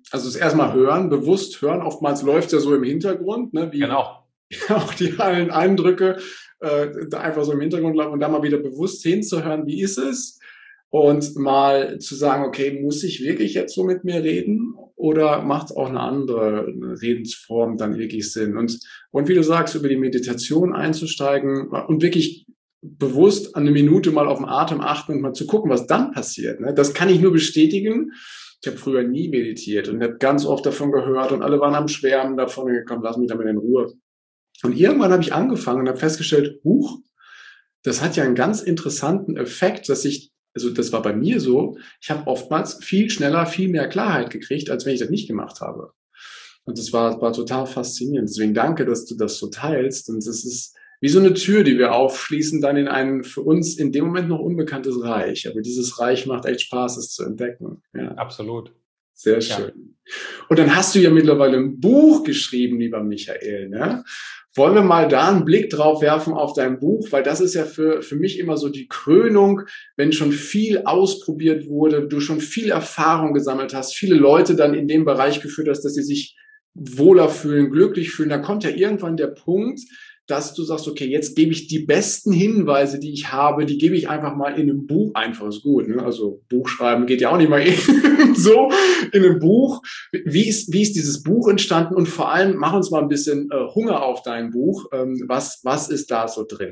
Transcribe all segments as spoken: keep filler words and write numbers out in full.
Also das erstmal hören, bewusst hören. Oftmals läuft es ja so im Hintergrund, ne, wie Genau. auch die allen Eindrücke äh, da einfach so im Hintergrund laufen und da mal wieder bewusst hinzuhören, wie ist es? Und mal zu sagen, okay, muss ich wirklich jetzt so mit mir reden oder macht auch eine andere Redensform dann wirklich Sinn? Und, und wie du sagst, über die Meditation einzusteigen und wirklich bewusst an eine Minute mal auf den Atem achten und mal zu gucken, was dann passiert. Ne? Das kann ich nur bestätigen. Ich habe früher nie meditiert und habe ganz oft davon gehört und alle waren am Schwärmen davon gekommen, lass mich damit in Ruhe. Und irgendwann habe ich angefangen und habe festgestellt, huch, das hat ja einen ganz interessanten Effekt, dass ich, also das war bei mir so, ich habe oftmals viel schneller, viel mehr Klarheit gekriegt, als wenn ich das nicht gemacht habe. Und das war, war total faszinierend. Deswegen danke, dass du das so teilst. Und das ist wie so eine Tür, die wir aufschließen, dann in ein für uns in dem Moment noch unbekanntes Reich. Aber dieses Reich macht echt Spaß, es zu entdecken. Ja. Absolut. Sehr schön. Ja. Und dann hast du ja mittlerweile ein Buch geschrieben, lieber Michael, ne? Wollen wir mal da einen Blick drauf werfen auf dein Buch, weil das ist ja für, für mich immer so die Krönung, wenn schon viel ausprobiert wurde, du schon viel Erfahrung gesammelt hast, viele Leute dann in dem Bereich geführt hast, dass sie sich wohler fühlen, glücklich fühlen, dann kommt ja irgendwann der Punkt, dass du sagst, okay, jetzt gebe ich die besten Hinweise, die ich habe, die gebe ich einfach mal in einem Buch. Einfach ist gut, ne? Also Buch schreiben geht ja auch nicht mal so in einem Buch. Wie ist, wie ist dieses Buch entstanden? Und vor allem, mach uns mal ein bisschen äh, Hunger auf dein Buch. Ähm, was, was ist da so drin?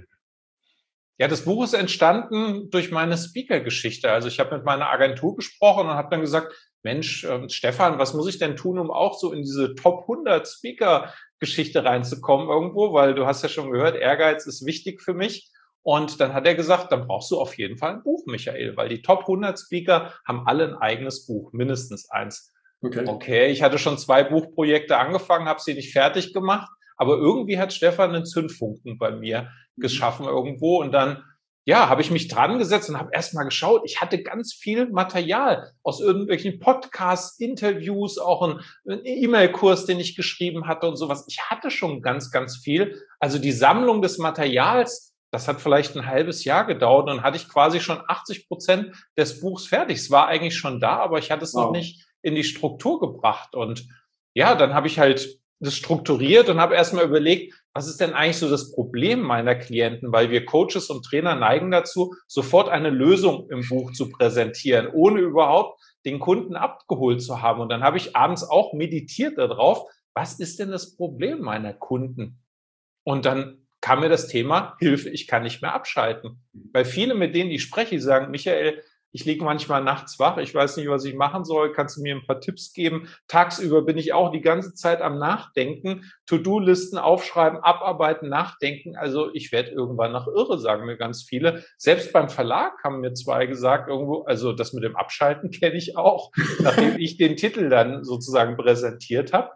Ja, das Buch ist entstanden durch meine Speaker-Geschichte. Also ich habe mit meiner Agentur gesprochen und habe dann gesagt, Mensch, äh, Stefan, was muss ich denn tun, um auch so in diese Top hundert Speaker-Geschichte reinzukommen irgendwo? Weil du hast ja schon gehört, Ehrgeiz ist wichtig für mich. Und dann hat er gesagt, dann brauchst du auf jeden Fall ein Buch, Michael, weil die Top hundert Speaker haben alle ein eigenes Buch, mindestens eins. Okay, okay, ich hatte schon zwei Buchprojekte angefangen, habe sie nicht fertig gemacht. Aber irgendwie hat Stefan einen Zündfunken bei mir geschaffen irgendwo. Und dann, ja, habe ich mich dran gesetzt und habe erst mal geschaut. Ich hatte ganz viel Material aus irgendwelchen Podcasts, Interviews, auch einen E-Mail-Kurs, den ich geschrieben hatte und sowas. Ich hatte schon ganz, ganz viel. Also die Sammlung des Materials, das hat vielleicht ein halbes Jahr gedauert und dann hatte ich quasi schon achtzig Prozent des Buchs fertig. Es war eigentlich schon da, aber ich hatte es wow. noch nicht in die Struktur gebracht. Und ja, dann habe ich halt das strukturiert und habe erstmal überlegt, was ist denn eigentlich so das Problem meiner Klienten, weil wir Coaches und Trainer neigen dazu, sofort eine Lösung im Buch zu präsentieren, ohne überhaupt den Kunden abgeholt zu haben. Und dann habe ich abends auch meditiert darauf, was ist denn das Problem meiner Kunden? Und dann kam mir das Thema, Hilfe, ich kann nicht mehr abschalten. Weil viele, mit denen ich spreche, sagen, Michael, ich liege manchmal nachts wach, ich weiß nicht, was ich machen soll, kannst du mir ein paar Tipps geben? Tagsüber bin ich auch die ganze Zeit am Nachdenken, To-Do-Listen aufschreiben, abarbeiten, nachdenken. Also ich werde irgendwann noch irre, sagen mir ganz viele. Selbst beim Verlag haben mir zwei gesagt, irgendwo, also das mit dem Abschalten kenne ich auch, nachdem ich den Titel dann sozusagen präsentiert habe.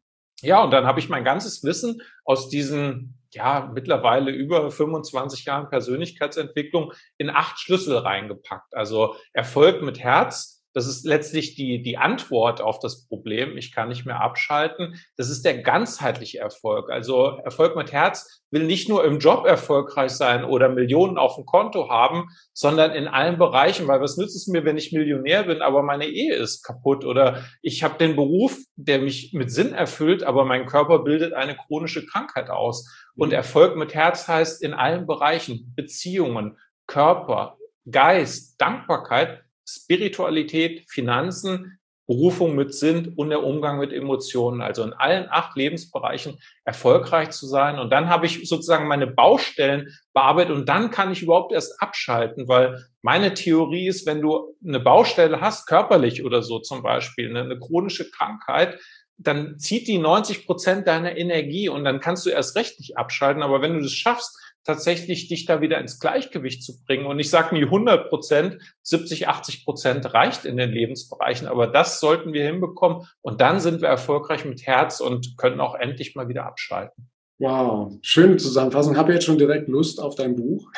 Ja, und dann habe ich mein ganzes Wissen aus diesen ja, mittlerweile über fünfundzwanzig Jahren Persönlichkeitsentwicklung in acht Schlüssel reingepackt. Also Erfolg mit Herz, das ist letztlich die, die Antwort auf das Problem. Ich kann nicht mehr abschalten. Das ist der ganzheitliche Erfolg. Also Erfolg mit Herz will nicht nur im Job erfolgreich sein oder Millionen auf dem Konto haben, sondern in allen Bereichen. Weil was nützt es mir, wenn ich Millionär bin, aber meine Ehe ist kaputt oder ich habe den Beruf, der mich mit Sinn erfüllt, aber mein Körper bildet eine chronische Krankheit aus. Und Erfolg mit Herz heißt in allen Bereichen, Beziehungen, Körper, Geist, Dankbarkeit, Spiritualität, Finanzen, Berufung mit Sinn und der Umgang mit Emotionen. Also in allen acht Lebensbereichen erfolgreich zu sein. Und dann habe ich sozusagen meine Baustellen bearbeitet und dann kann ich überhaupt erst abschalten, weil meine Theorie ist, wenn du eine Baustelle hast, körperlich oder so zum Beispiel, eine, eine chronische Krankheit, dann zieht die neunzig Prozent deiner Energie und dann kannst du erst recht nicht abschalten. Aber wenn du das schaffst, tatsächlich dich da wieder ins Gleichgewicht zu bringen, und ich sage nie hundert Prozent, siebzig, achtzig Prozent reicht in den Lebensbereichen, aber das sollten wir hinbekommen und dann sind wir erfolgreich mit Herz und können auch endlich mal wieder abschalten. Wow, schöne Zusammenfassung. Habe jetzt schon direkt Lust auf dein Buch.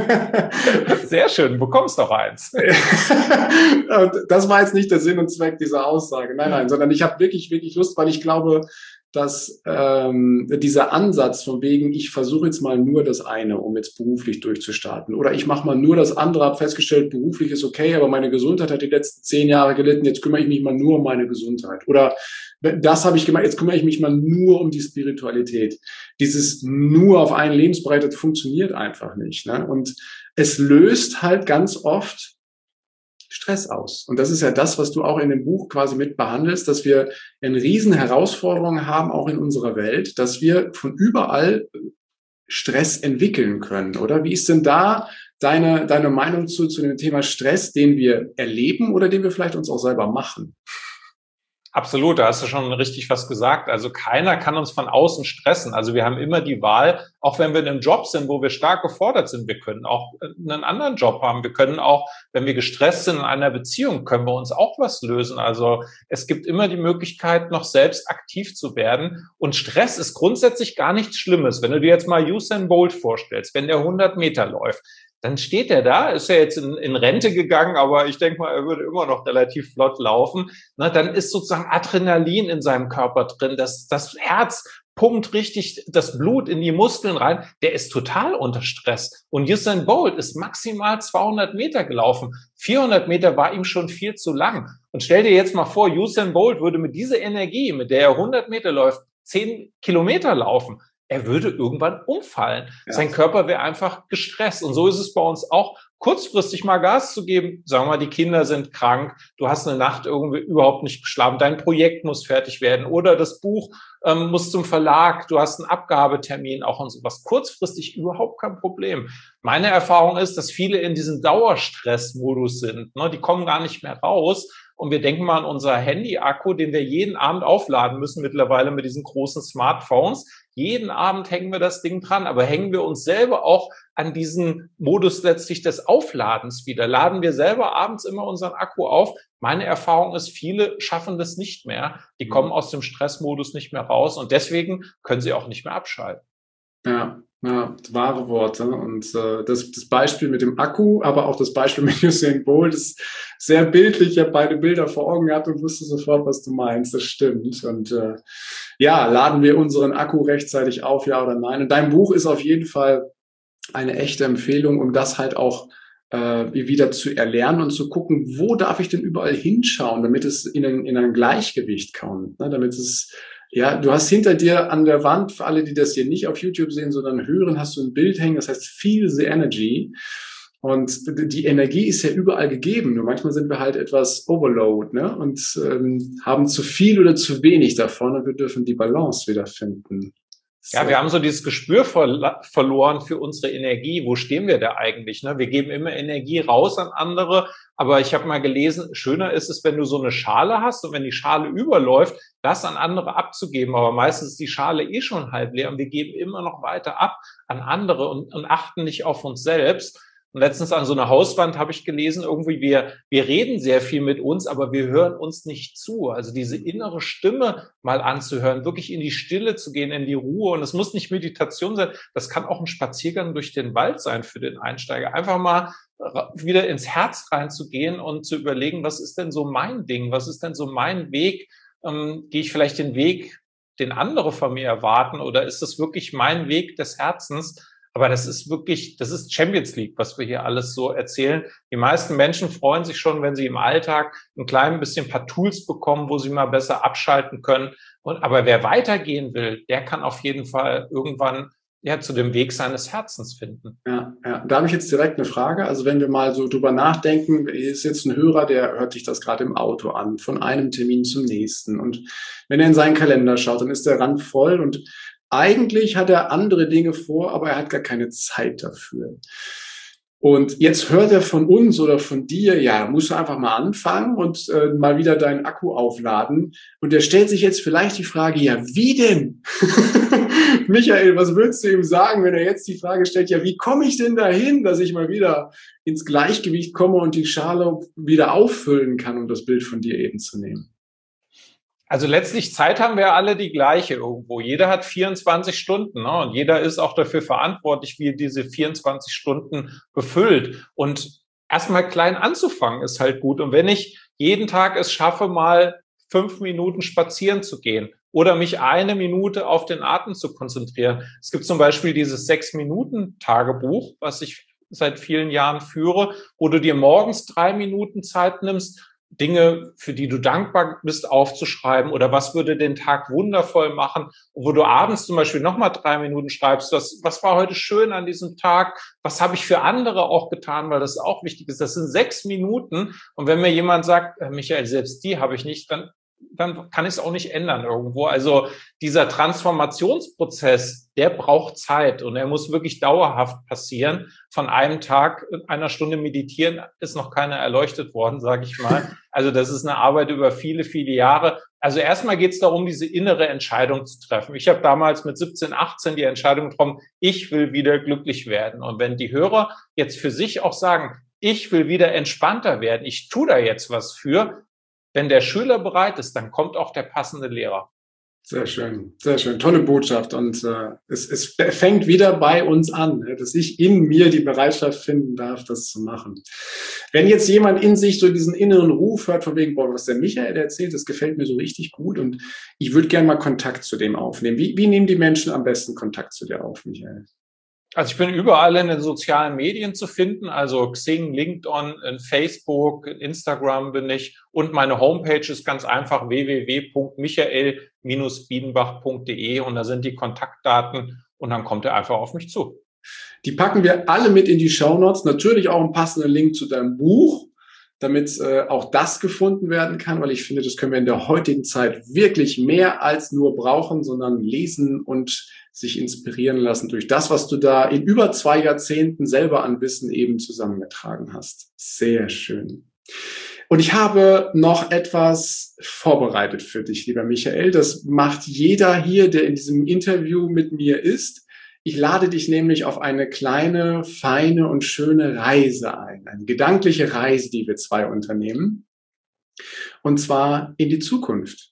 Sehr schön, bekommst doch eins. Das war jetzt nicht der Sinn und Zweck dieser Aussage. Nein, nein, sondern ich habe wirklich, wirklich Lust, weil ich glaube, dass ähm, dieser Ansatz von wegen, ich versuche jetzt mal nur das eine, um jetzt beruflich durchzustarten. Oder ich mache mal nur das andere, habe festgestellt, beruflich ist okay, aber meine Gesundheit hat die letzten zehn Jahre gelitten, jetzt kümmere ich mich mal nur um meine Gesundheit. Oder das habe ich gemacht, jetzt kümmere ich mich mal nur um die Spiritualität. Dieses nur auf einen Lebensbereich, das funktioniert einfach nicht. Ne? Und es löst halt ganz oft Stress aus. Und das ist ja das, was du auch in dem Buch quasi mit behandelst, dass wir eine riesen Herausforderung haben, auch in unserer Welt, dass wir von überall Stress entwickeln können, oder? Wie ist denn da deine, deine Meinung zu, zu dem Thema Stress, den wir erleben oder den wir vielleicht uns auch selber machen? Absolut, da hast du schon richtig was gesagt. Also keiner kann uns von außen stressen. Also wir haben immer die Wahl, auch wenn wir in einem Job sind, wo wir stark gefordert sind, wir können auch einen anderen Job haben. Wir können auch, wenn wir gestresst sind in einer Beziehung, können wir uns auch was lösen. Also es gibt immer die Möglichkeit, noch selbst aktiv zu werden. Und Stress ist grundsätzlich gar nichts Schlimmes. Wenn du dir jetzt mal Usain Bolt vorstellst, wenn der hundert Meter läuft, dann steht er da, ist ja jetzt in, in Rente gegangen, aber ich denke mal, er würde immer noch relativ flott laufen. Na, dann ist sozusagen Adrenalin in seinem Körper drin. Das, das Herz pumpt richtig das Blut in die Muskeln rein. Der ist total unter Stress. Und Usain Bolt ist maximal zweihundert Meter gelaufen. vierhundert Meter war ihm schon viel zu lang. Und stell dir jetzt mal vor, Usain Bolt würde mit dieser Energie, mit der er hundert Meter läuft, zehn Kilometer laufen. Er würde irgendwann umfallen. Ja. Sein Körper wäre einfach gestresst. Und so ist es bei uns auch, kurzfristig mal Gas zu geben. Sagen wir mal, die Kinder sind krank, du hast eine Nacht irgendwie überhaupt nicht geschlafen, dein Projekt muss fertig werden oder das Buch ähm, muss zum Verlag, du hast einen Abgabetermin auch und sowas. Kurzfristig überhaupt kein Problem. Meine Erfahrung ist, dass viele in diesem Dauerstressmodus sind. Ne? Die kommen gar nicht mehr raus. Und wir denken mal an unser Handy-Akku, den wir jeden Abend aufladen müssen, mittlerweile mit diesen großen Smartphones. Jeden Abend hängen wir das Ding dran, aber hängen wir uns selber auch an diesen Modus letztlich des Aufladens wieder? Laden wir selber abends immer unseren Akku auf? Meine Erfahrung ist, viele schaffen das nicht mehr. Die kommen aus dem Stressmodus nicht mehr raus und deswegen können sie auch nicht mehr abschalten. Ja. Ja, wahre Worte. Und äh, das, das Beispiel mit dem Akku, aber auch das Beispiel mit Usain Bolt ist sehr bildlich. Ich habe beide Bilder vor Augen gehabt und wusste sofort, was du meinst. Das stimmt. Und äh, ja, laden wir unseren Akku rechtzeitig auf, ja oder nein? Und dein Buch ist auf jeden Fall eine echte Empfehlung, um das halt auch äh, wieder zu erlernen und zu gucken, wo darf ich denn überall hinschauen, damit es in ein, in ein Gleichgewicht kommt, ne? Damit es Ja, du hast hinter dir an der Wand, für alle, die das hier nicht auf YouTube sehen, sondern hören, hast du ein Bild hängen, das heißt Feel the Energy. Und die Energie ist ja überall gegeben. Nur manchmal sind wir halt etwas overload, ne? Und ähm, haben zu viel oder zu wenig davon und wir dürfen die Balance wiederfinden. So. Ja, wir haben so dieses Gespür ver- verloren für unsere Energie. Wo stehen wir da eigentlich? Ne? Wir geben immer Energie raus an andere. Aber ich habe mal gelesen, schöner ist es, wenn du so eine Schale hast und wenn die Schale überläuft, das an andere abzugeben. Aber meistens ist die Schale eh schon halb leer und wir geben immer noch weiter ab an andere und, und achten nicht auf uns selbst. Und letztens an so einer Hauswand habe ich gelesen, irgendwie wir, wir reden sehr viel mit uns, aber wir hören uns nicht zu. Also diese innere Stimme mal anzuhören, wirklich in die Stille zu gehen, in die Ruhe. Und es muss nicht Meditation sein. Das kann auch ein Spaziergang durch den Wald sein für den Einsteiger. Einfach mal wieder ins Herz reinzugehen und zu überlegen, was ist denn so mein Ding? Was ist denn so mein Weg? Ähm, gehe ich vielleicht den Weg, den andere von mir erwarten? Oder ist das wirklich mein Weg des Herzens? Aber das ist wirklich, das ist Champions League, was wir hier alles so erzählen. Die meisten Menschen freuen sich schon, wenn sie im Alltag ein klein bisschen ein paar Tools bekommen, wo sie mal besser abschalten können. Und, aber wer weitergehen will, der kann auf jeden Fall irgendwann ja zu dem Weg seines Herzens finden. Ja, ja, da habe ich jetzt direkt eine Frage. Also wenn wir mal so drüber nachdenken, ist jetzt ein Hörer, der hört sich das gerade im Auto an, von einem Termin zum nächsten. Und wenn er in seinen Kalender schaut, dann ist der Rand voll und eigentlich hat er andere Dinge vor, aber er hat gar keine Zeit dafür. Und jetzt hört er von uns oder von dir, ja, musst du einfach mal anfangen und äh, mal wieder deinen Akku aufladen. Und er stellt sich jetzt vielleicht die Frage, ja, wie denn? Michael, was würdest du ihm sagen, wenn er jetzt die Frage stellt, ja, wie komme ich denn dahin, dass ich mal wieder ins Gleichgewicht komme und die Schale wieder auffüllen kann, um das Bild von dir eben zu nehmen? Also letztlich Zeit haben wir alle die gleiche irgendwo. Jeder hat vierundzwanzig Stunden, ne? Und jeder ist auch dafür verantwortlich, wie er diese vierundzwanzig Stunden befüllt. Und erstmal klein anzufangen ist halt gut. Und wenn ich jeden Tag es schaffe, mal fünf Minuten spazieren zu gehen oder mich eine Minute auf den Atem zu konzentrieren. Es gibt zum Beispiel dieses Sechs-Minuten-Tagebuch, was ich seit vielen Jahren führe, wo du dir morgens drei Minuten Zeit nimmst, Dinge, für die du dankbar bist, aufzuschreiben oder was würde den Tag wundervoll machen, wo du abends zum Beispiel nochmal drei Minuten schreibst, was, was war heute schön an diesem Tag, was habe ich für andere auch getan, weil das auch wichtig ist. Das sind sechs Minuten und wenn mir jemand sagt, Michael, selbst die habe ich nicht, dann dann kann ich es auch nicht ändern irgendwo. Also dieser Transformationsprozess, der braucht Zeit und er muss wirklich dauerhaft passieren. Von einem Tag, einer Stunde meditieren, ist noch keiner erleuchtet worden, sage ich mal. Also das ist eine Arbeit über viele, viele Jahre. Also erstmal geht es darum, diese innere Entscheidung zu treffen. Ich habe damals mit siebzehn, achtzehn die Entscheidung getroffen, ich will wieder glücklich werden. Und wenn die Hörer jetzt für sich auch sagen, ich will wieder entspannter werden, ich tue da jetzt was für, wenn der Schüler bereit ist, dann kommt auch der passende Lehrer. Sehr schön, sehr schön. Tolle Botschaft. Und äh, es, es fängt wieder bei uns an, dass ich in mir die Bereitschaft finden darf, das zu machen. Wenn jetzt jemand in sich so diesen inneren Ruf hört, von wegen, boah, was der Michael erzählt, das gefällt mir so richtig gut und ich würde gerne mal Kontakt zu dem aufnehmen. Wie, wie nehmen die Menschen am besten Kontakt zu dir auf, Michael? Also ich bin überall in den sozialen Medien zu finden, also Xing, LinkedIn, in Facebook, in Instagram bin ich und meine Homepage ist ganz einfach w w w punkt michael Bindestrich biedenbach punkt de und da sind die Kontaktdaten und dann kommt er einfach auf mich zu. Die packen wir alle mit in die Shownotes, natürlich auch einen passenden Link zu deinem Buch, damit äh, auch das gefunden werden kann, weil ich finde, das können wir in der heutigen Zeit wirklich mehr als nur brauchen, sondern lesen und sich inspirieren lassen durch das, was du da in über zwei Jahrzehnten selber an Wissen eben zusammengetragen hast. Sehr schön. Und ich habe noch etwas vorbereitet für dich, lieber Michael. Das macht jeder hier, der in diesem Interview mit mir ist. Ich lade dich nämlich auf eine kleine, feine und schöne Reise ein. Eine gedankliche Reise, die wir zwei unternehmen. Und zwar in die Zukunft.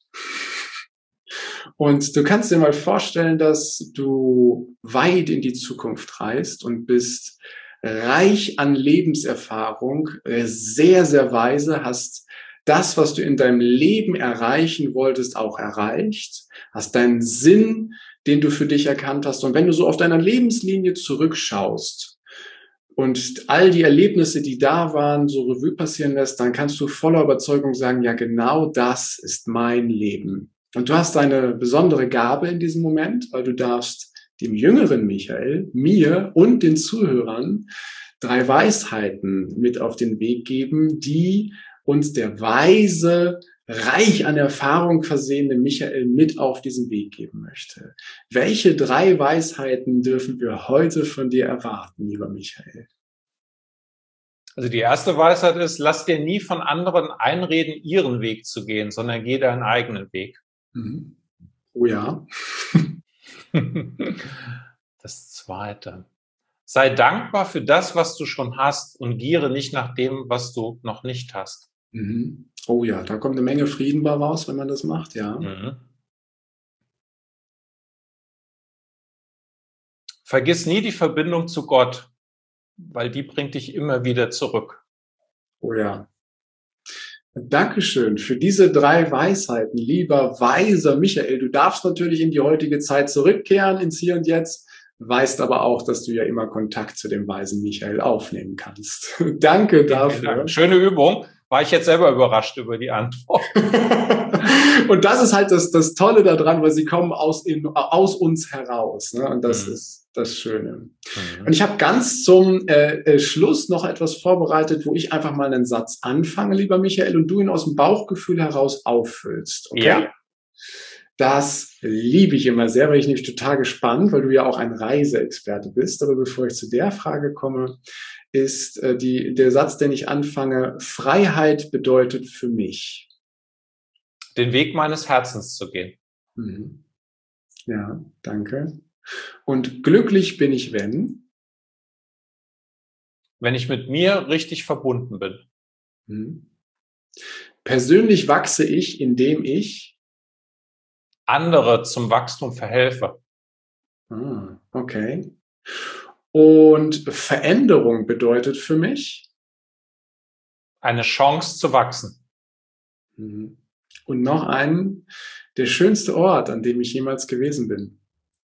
Und du kannst dir mal vorstellen, dass du weit in die Zukunft reist und bist reich an Lebenserfahrung, sehr, sehr weise, hast das, was du in deinem Leben erreichen wolltest, auch erreicht, hast deinen Sinn, den du für dich erkannt hast. Und wenn du so auf deiner Lebenslinie zurückschaust und all die Erlebnisse, die da waren, so Revue passieren lässt, dann kannst du voller Überzeugung sagen, ja, genau das ist mein Leben. Und du hast eine besondere Gabe in diesem Moment, weil du darfst dem jüngeren Michael, mir und den Zuhörern drei Weisheiten mit auf den Weg geben, die uns der weise, reich an Erfahrung versehene Michael mit auf diesen Weg geben möchte. Welche drei Weisheiten dürfen wir heute von dir erwarten, lieber Michael? Also die erste Weisheit ist, lass dir nie von anderen einreden, ihren Weg zu gehen, sondern geh deinen eigenen Weg. Mhm. Oh ja. Das zweite. Sei dankbar für das, was du schon hast und giere nicht nach dem, was du noch nicht hast. Mhm. Oh ja, da kommt eine Menge Frieden bei raus, wenn man das macht, ja. Mhm. Vergiss nie die Verbindung zu Gott, weil die bringt dich immer wieder zurück. Oh ja. Dankeschön für diese drei Weisheiten, lieber weiser Michael. Du darfst natürlich in die heutige Zeit zurückkehren, ins Hier und Jetzt, weißt aber auch, dass du ja immer Kontakt zu dem weisen Michael aufnehmen kannst. Danke dafür. Schöne Übung. War ich jetzt selber überrascht über die Antwort. Und das ist halt das, das Tolle daran, weil sie kommen aus, in, aus uns heraus. Ne? Und das mhm. ist das Schöne. Mhm. Und ich habe ganz zum äh, Schluss noch etwas vorbereitet, wo ich einfach mal einen Satz anfange, lieber Michael, und du ihn aus dem Bauchgefühl heraus auffüllst. Okay? Ja. Das liebe ich immer sehr, weil ich nämlich total gespannt, weil du ja auch ein Reiseexperte bist. Aber bevor ich zu der Frage komme, ist äh, die, der Satz, den ich anfange: Freiheit bedeutet für mich, den Weg meines Herzens zu gehen. Mhm. Ja, danke. Und glücklich bin ich, wenn? Wenn ich mit mir richtig verbunden bin. Mhm. Persönlich wachse ich, indem ich andere zum Wachstum verhelfe. Ah, okay. Und Veränderung bedeutet für mich? Eine Chance zu wachsen. Mhm. Und noch einen, der schönste Ort, an dem ich jemals gewesen bin.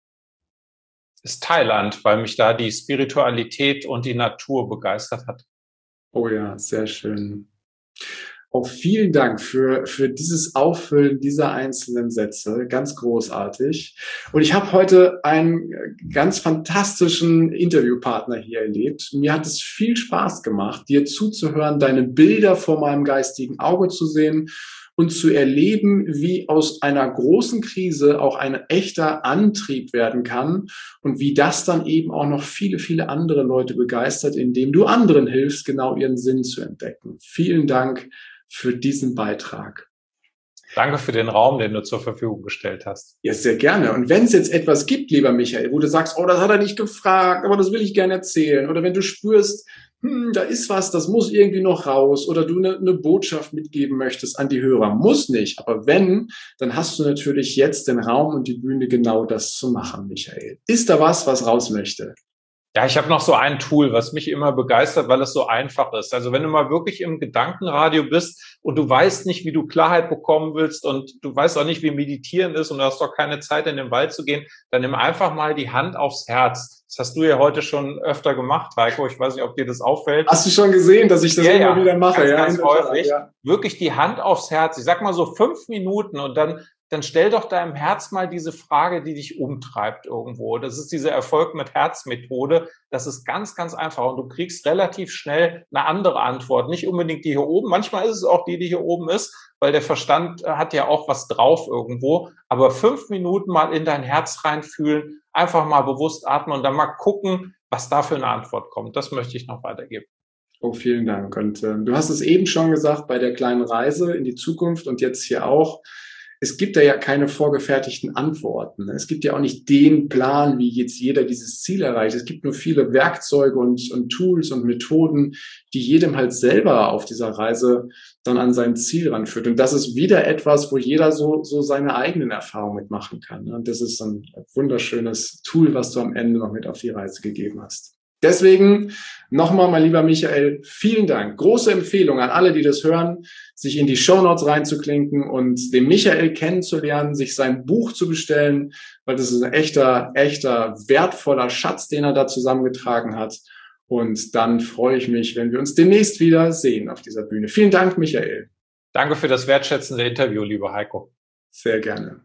Ist Thailand, weil mich da die Spiritualität und die Natur begeistert hat. Oh ja, sehr schön. Auch vielen Dank für, für dieses Auffüllen dieser einzelnen Sätze. Ganz großartig. Und ich habe heute einen ganz fantastischen Interviewpartner hier erlebt. Mir hat es viel Spaß gemacht, dir zuzuhören, deine Bilder vor meinem geistigen Auge zu sehen und zu erleben, wie aus einer großen Krise auch ein echter Antrieb werden kann und wie das dann eben auch noch viele, viele andere Leute begeistert, indem du anderen hilfst, genau ihren Sinn zu entdecken. Vielen Dank für diesen Beitrag. Danke für den Raum, den du zur Verfügung gestellt hast. Ja, sehr gerne. Und wenn es jetzt etwas gibt, lieber Michael, wo du sagst, oh, das hat er nicht gefragt, aber das will ich gerne erzählen. Oder wenn du spürst, hm, da ist was, das muss irgendwie noch raus. Oder du eine, eine Botschaft mitgeben möchtest an die Hörer. Muss nicht. Aber wenn, dann hast du natürlich jetzt den Raum und die Bühne, genau das zu machen, Michael. Ist da was, was raus möchte? Ja, ich habe noch so ein Tool, was mich immer begeistert, weil es so einfach ist. Also wenn du mal wirklich im Gedankenradio bist und du weißt nicht, wie du Klarheit bekommen willst und du weißt auch nicht, wie Meditieren ist und du hast doch keine Zeit, in den Wald zu gehen, dann nimm einfach mal die Hand aufs Herz. Das hast du ja heute schon öfter gemacht, Heiko. Ich weiß nicht, ob dir das auffällt. Hast du schon gesehen, dass ich das ja, immer ja, wieder mache? Ganz, ja, ganz häufig. Ja. Wirklich die Hand aufs Herz. Ich sag mal so fünf Minuten und dann dann stell doch deinem Herz mal diese Frage, die dich umtreibt irgendwo. Das ist diese Erfolg mit Herz-Methode. Das ist ganz, ganz einfach und du kriegst relativ schnell eine andere Antwort. Nicht unbedingt die hier oben. Manchmal ist es auch die, die hier oben ist, weil der Verstand hat ja auch was drauf irgendwo. Aber fünf Minuten mal in dein Herz reinfühlen, einfach mal bewusst atmen und dann mal gucken, was da für eine Antwort kommt. Das möchte ich noch weitergeben. Oh, vielen Dank. Und äh, du hast es eben schon gesagt, bei der kleinen Reise in die Zukunft und jetzt hier auch. Es gibt da ja keine vorgefertigten Antworten. Es gibt ja auch nicht den Plan, wie jetzt jeder dieses Ziel erreicht. Es gibt nur viele Werkzeuge und, und Tools und Methoden, die jedem halt selber auf dieser Reise dann an sein Ziel ranführt. Und das ist wieder etwas, wo jeder so, so seine eigenen Erfahrungen mitmachen kann. Und das ist ein wunderschönes Tool, was du am Ende noch mit auf die Reise gegeben hast. Deswegen nochmal, mein lieber Michael, vielen Dank. Große Empfehlung an alle, die das hören, sich in die Shownotes reinzuklinken und den Michael kennenzulernen, sich sein Buch zu bestellen, weil das ist ein echter, echter, wertvoller Schatz, den er da zusammengetragen hat. Und dann freue ich mich, wenn wir uns demnächst wieder sehen auf dieser Bühne. Vielen Dank, Michael. Danke für das wertschätzende Interview, lieber Heiko. Sehr gerne.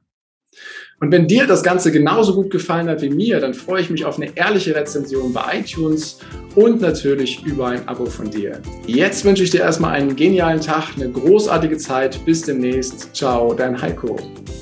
Und wenn dir das Ganze genauso gut gefallen hat wie mir, dann freue ich mich auf eine ehrliche Rezension bei iTunes und natürlich über ein Abo von dir. Jetzt wünsche ich dir erstmal einen genialen Tag, eine großartige Zeit. Bis demnächst. Ciao, dein Heiko.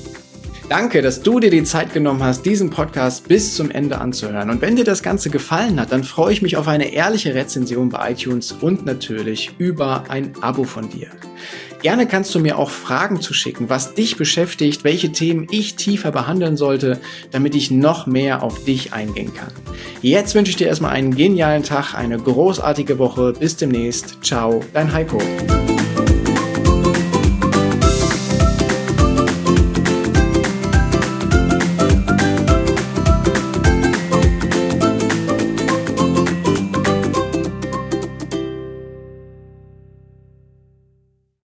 Danke, dass du dir die Zeit genommen hast, diesen Podcast bis zum Ende anzuhören. Und wenn dir das Ganze gefallen hat, dann freue ich mich auf eine ehrliche Rezension bei iTunes und natürlich über ein Abo von dir. Gerne kannst du mir auch Fragen zuschicken, was dich beschäftigt, welche Themen ich tiefer behandeln sollte, damit ich noch mehr auf dich eingehen kann. Jetzt wünsche ich dir erstmal einen genialen Tag, eine großartige Woche. Bis demnächst. Ciao, dein Heiko.